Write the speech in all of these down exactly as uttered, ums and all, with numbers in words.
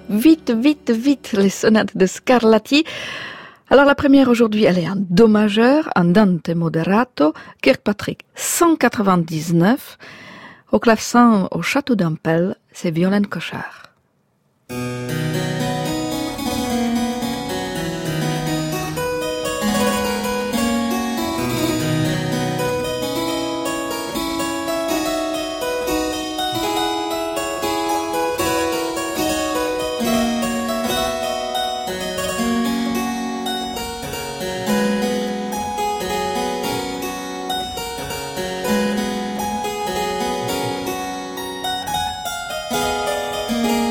vite, vite, vite les sonates de Scarlatti. Alors la première aujourd'hui, elle est en do majeur, andante moderato, Kirkpatrick cent quatre-vingt-dix-neuf, au clavecin au château d'Ampel, c'est Violaine Cochard. Thank you.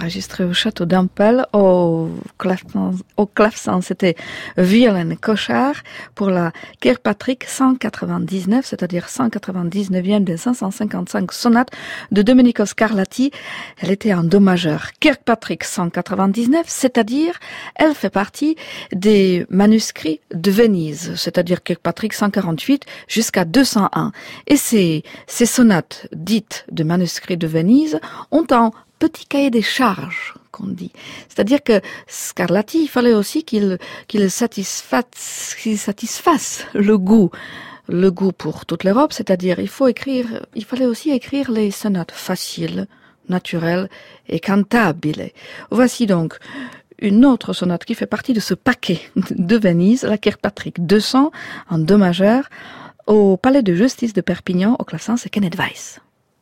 enregistré au château d'Ampel, au clavecin, au clavecin, c'était Violaine Cochard pour la Kirkpatrick cent quatre-vingt-dix-neuf, c'est-à-dire cent quatre-vingt-dix-neuvième des cinq cent cinquante-cinq sonates de Domenico Scarlatti. Elle était en do majeur. Kirkpatrick cent quatre-vingt-dix-neuf, c'est-à-dire elle fait partie des manuscrits de Venise, c'est-à-dire Kirkpatrick cent quarante-huit jusqu'à deux cent un. Et ces, ces sonates dites de manuscrits de Venise ont un petit cahier des charges, qu'on dit. C'est-à-dire que Scarlatti, il fallait aussi qu'il, qu'il satisfasse, qu'il satisfasse le goût, le goût pour toute l'Europe, c'est-à-dire il faut écrire, il fallait aussi écrire les sonates faciles, naturelles et cantables. Voici donc une autre sonate qui fait partie de ce paquet de Venise, la Kirkpatrick deux cents en do majeur, au palais de justice de Perpignan, au clavecin, c'est Kenneth Weiss.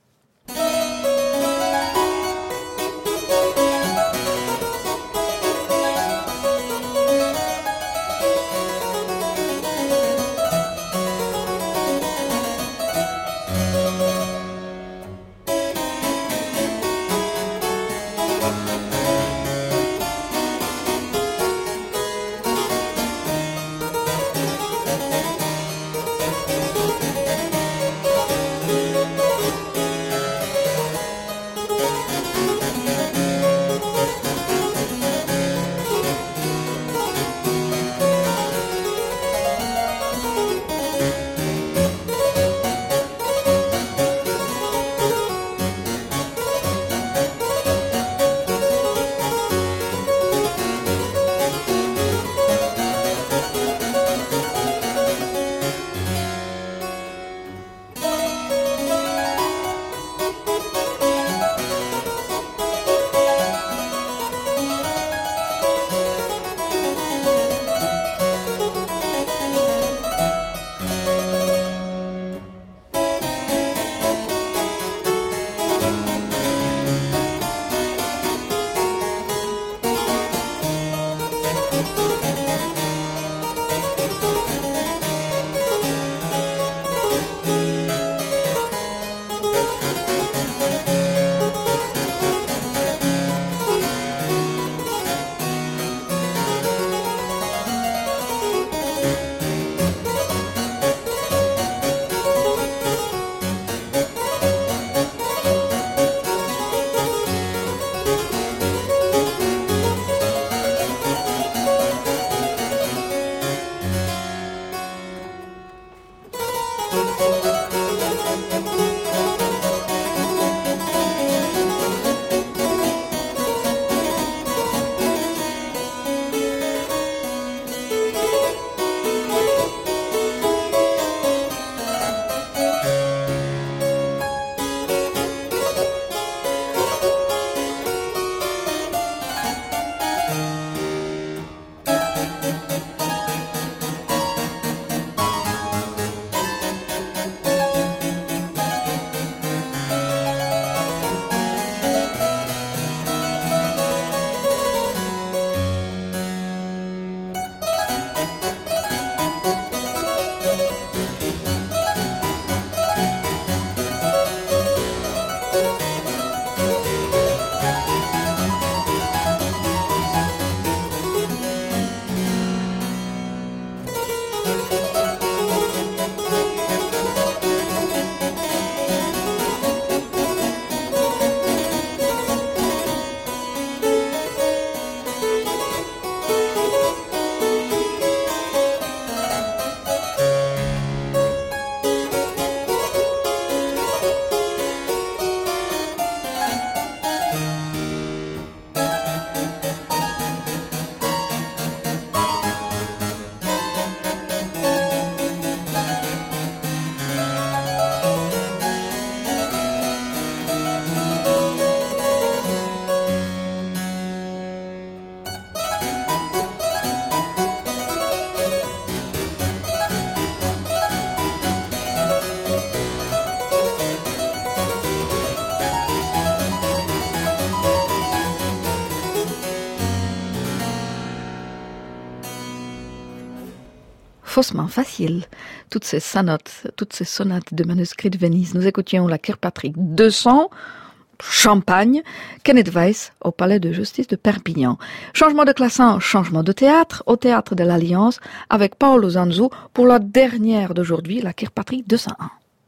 faussement facile. Toutes ces sonates, toutes ces sonates de manuscrits de Venise. Nous écoutions la Kirkpatrick deux cents. Champagne, Kenneth Weiss au Palais de Justice de Perpignan. Changement de classement, changement de théâtre, au Théâtre de l'Alliance, avec Paolo Zanzu pour la dernière d'aujourd'hui, la Kirkpatrick deux cent un.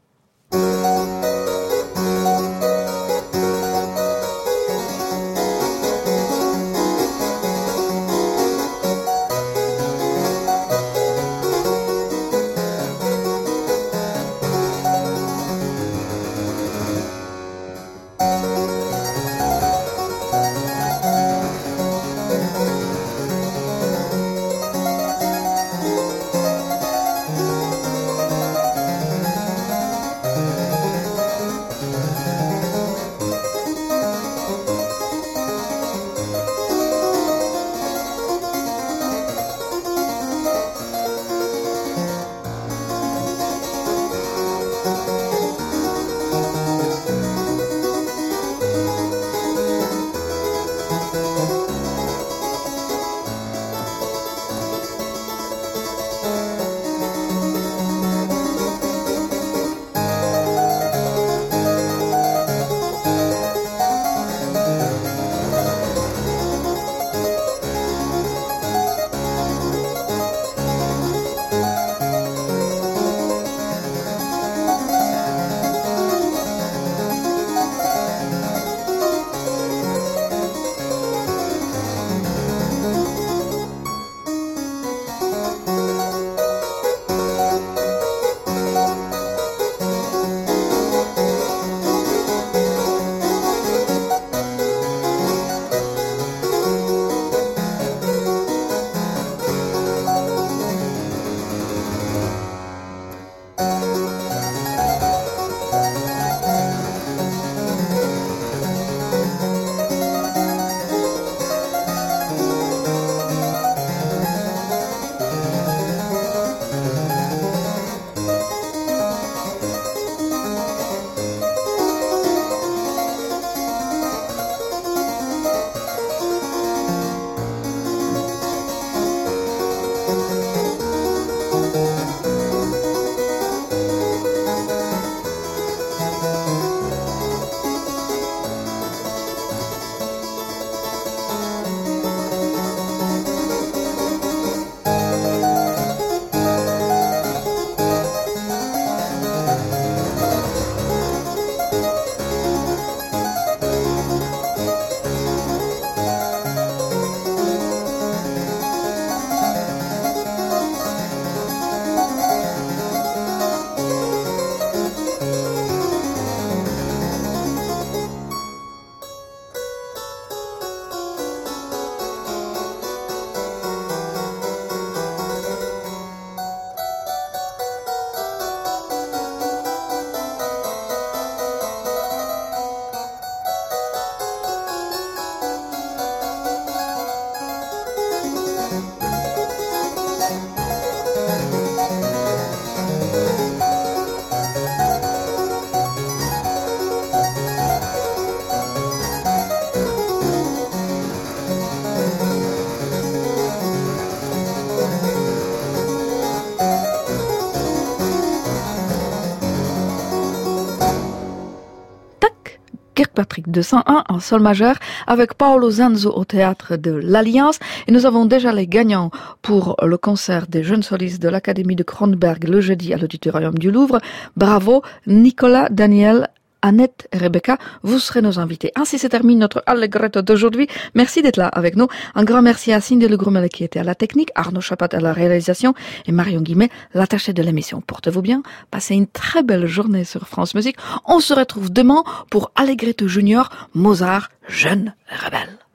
Kirkpatrick deux cent un en sol majeur avec Paolo Zanzu au Théâtre de l'Alliance. Et nous avons déjà les gagnants pour le concert des jeunes solistes de l'Académie de Kronberg le jeudi à l'Auditorium du Louvre. Bravo Nicolas, Daniel, Annette et Rebecca, vous serez nos invités. Ainsi se termine notre Allegretto d'aujourd'hui. Merci d'être là avec nous. Un grand merci à Cindy Le Grumel qui était à la technique, Arnaud Chapat à la réalisation et Marion Guimet, l'attaché de l'émission. Portez-vous bien, passez une très belle journée sur France Musique. On se retrouve demain pour Allegretto Junior, Mozart, jeune rebelle.